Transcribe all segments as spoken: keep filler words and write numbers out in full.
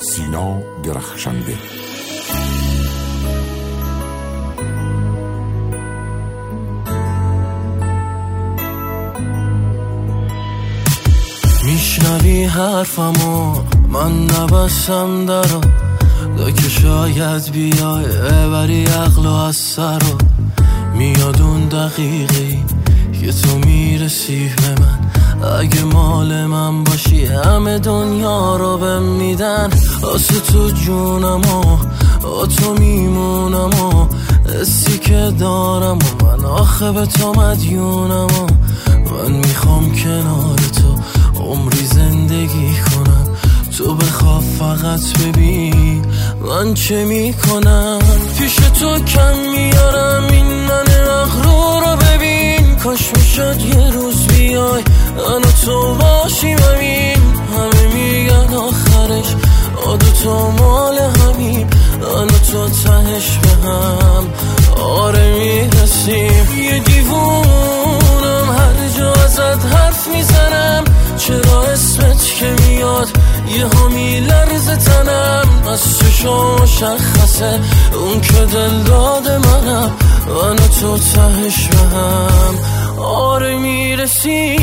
سینا درخشنده. میشنوی حرفمو من نبستم درو دا که شاید بیای بری عقل و از سر رو میاد اون دقیقی که تو میرسی به من. اگه مال من باشی همه دنیا رو بهم میدن. واسه تو جونم و با تو میمونم و حسی که دارم و من آخه به تو مدیونم و من میخوام کنار تو عمری زندگی کنم. تو بخواه فقط ببین من چه میکنم. پیش تو کم میارم این من مغرور رو ببین. کاش میشد یه روز بیای من و تو باشیم همین. همه میگن آخرش آدو تو مال همین. من و تو تهش به هم آره میرسیم. یه دیوونم هر جا ازت حرف میزنم. چرا اسمت که میاد یه ها میلرزه تنم. از چشم مشخصه اون که دل داده منم. من و تو تهش به هم آره میرسیم.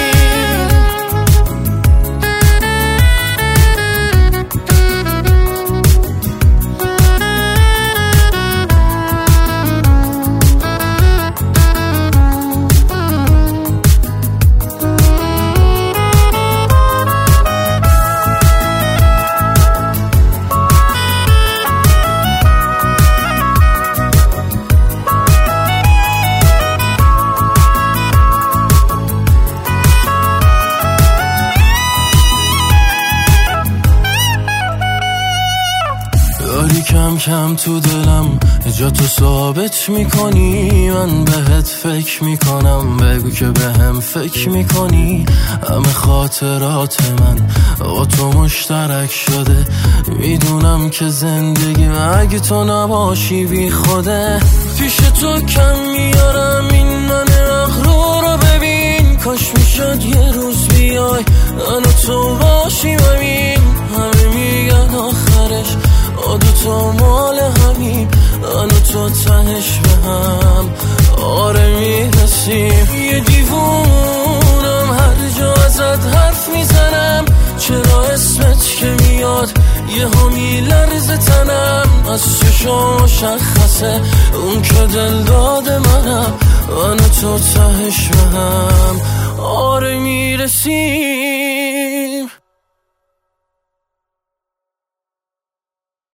داری کم کم تو دلم جا تو ثابت میکنی. من بهت فکر میکنم بگو که به هم فکر میکنی. همه خاطرات من با تو مشترک شده. میدونم که زندگی اگه تو نباشی بی خوده. پیش تو کم میارم این من مغرور رو ببین. کاش میشد یه روز بیای من و تو باشیم همین. همه میگن آخرش آدو تو مال همین. من و تو تهش به هم آره میرسیم. یه دیوونم هر جا ازت حرف میزنم. چرا اسمت که میاد یه ها میلرزه تنم. از چشم مشخصه اون که دل داده منم. من و تو تهش به هم آره میرسیم.